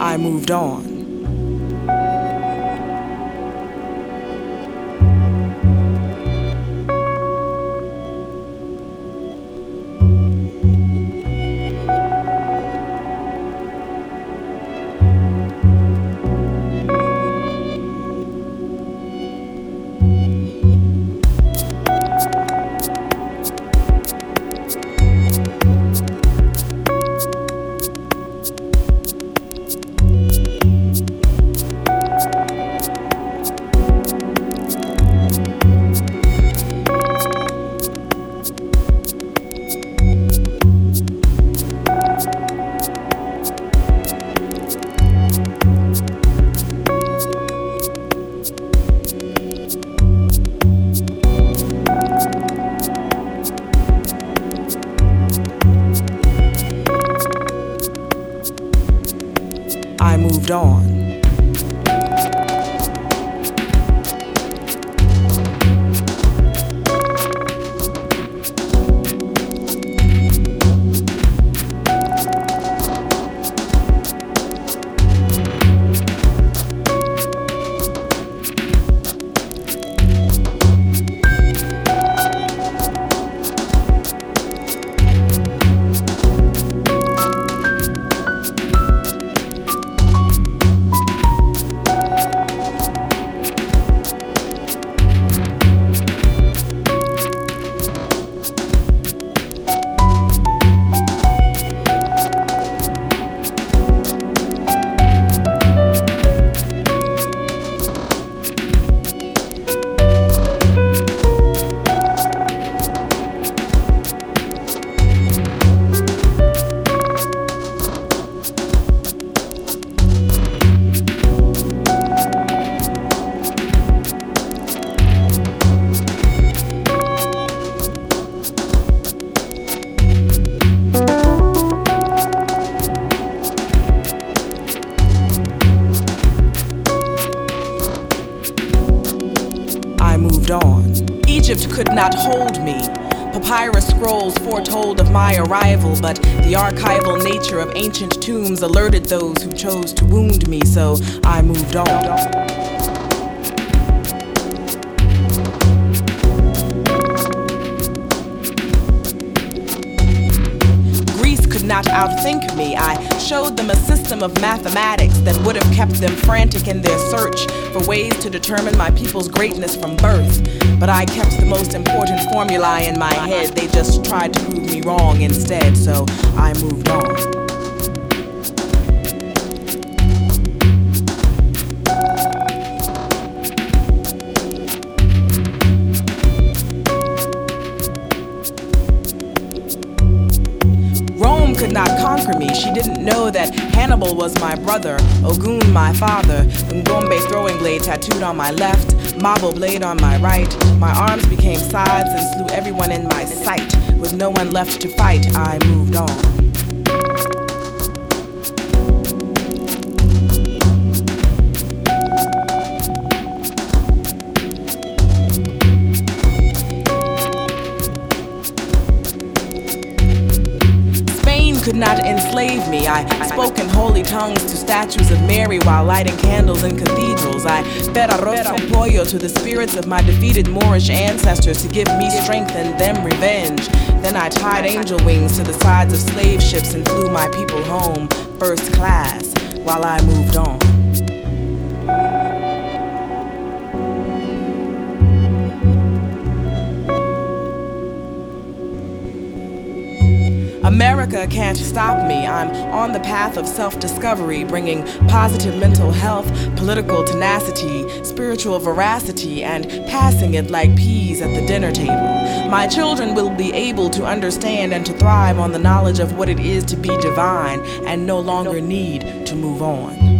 I moved on. I moved on. I moved on. Egypt could not hold me. Papyrus scrolls foretold of my arrival, but the archival nature of ancient tombs alerted those who chose to wound me, so I moved on. Not outthink me. I showed them a system of mathematics that would have kept them frantic in their search for ways to determine my people's greatness from birth. But I kept the most important formulae in my head. They just tried to prove me wrong instead, so I moved on. Could not conquer me. She didn't know that Hannibal was my brother, Ogun my father, Ngombe throwing blade tattooed on my left, Mabo blade on my right. My arms became scythes and slew everyone in my sight. With no one left to fight, I moved on. Could not enslave me. I spoke in holy tongues to statues of Mary while lighting candles in cathedrals. I fed arroz con pollo to the spirits of my defeated Moorish ancestors to give me strength and them revenge. Then I tied angel wings to the sides of slave ships and flew my people home, first class, while I moved on. America can't stop me. I'm on the path of self-discovery, bringing positive mental health, political tenacity, spiritual veracity, and passing it like peas at the dinner table. My children will be able to understand and to thrive on the knowledge of what it is to be divine and no longer need to move on.